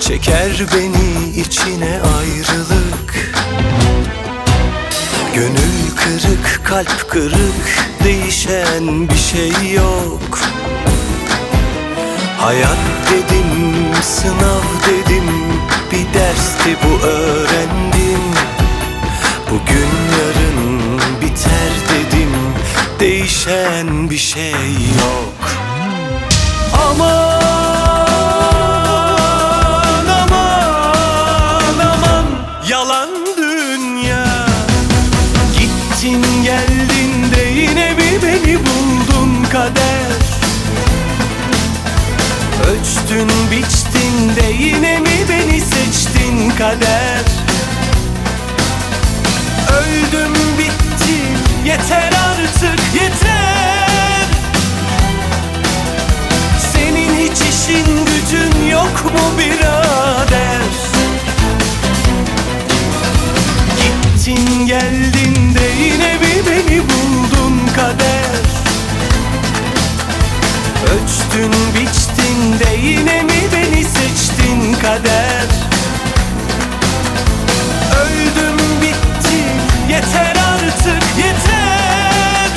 çeker beni içine ayrılık. Gönül kırık, kalp kırık, değişen bir şey yok. Hayat dedim, sınav dedim, bir dersti bu öğrendim. Bugün yarın biter dedim, değişen bir şey yok. Aman aman aman, yalan dünya. Gittin geldin de yine bir beni buldun kader. Ölçtün biçtin de yine mi beni seçtin kader. Öldüm bittim, yeter artık yeter. Senin hiç işin gücün yok mu birader? Gittin geldin de yine mi beni buldun kader. Ölçtün biçtin de yine mi beni seçtin kader. Öldüm bittim, yeter artık yeter.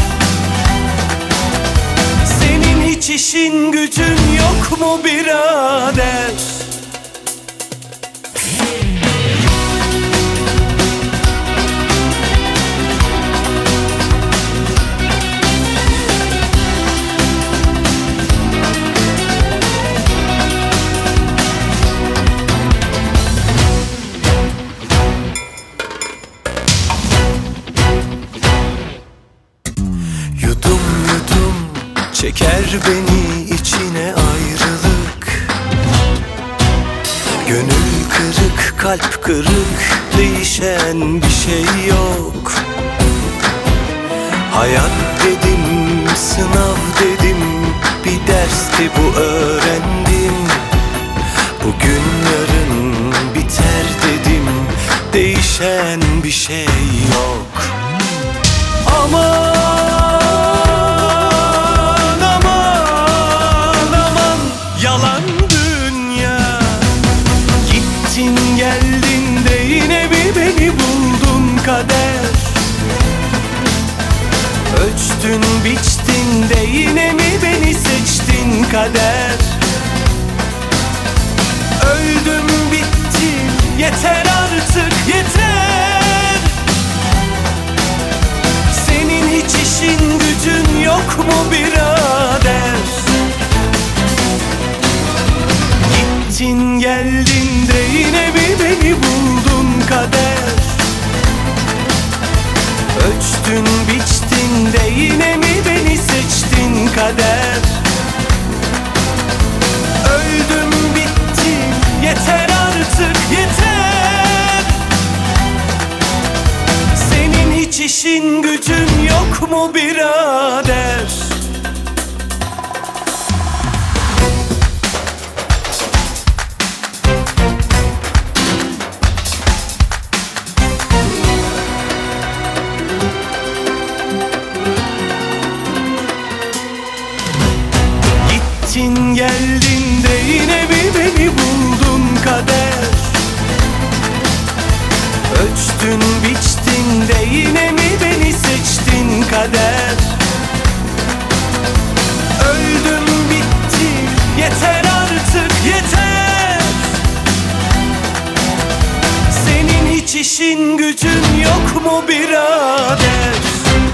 Senin hiç işin gücün yok mu birader? Yudum yudum çeker beni içine ayrılık. Gönül kırık, kalp kırık, değişen bir şey yok. Hayat dedim, sınav dedim, bir dersti bu öğrendim. Bugün yarın biter dedim, değişen bir şey yok. Aman aman aman, yalan dünya. Gittin geldin de yine bir beni buldun kader. Ölçtün biçtin de yine mi beni seçtin kader. Öldüm bittim, yeter artık yeter. Senin hiç işin gücün yok mu birader? Gittin geldin de yine mi beni buldun kader. Ölçtün biçtin de yine mi beni seçtin kader. Öldüm bittim, yeter artık yeter. Senin hiç işin gücün yok mu birader? Gittin geldin de yine mi beni buldun kader. Ölçtün biçtin de yine mi beni seçtin kader. Öldüm bittim, yeter artık yeter. Senin hiç işin gücün yok mu birader?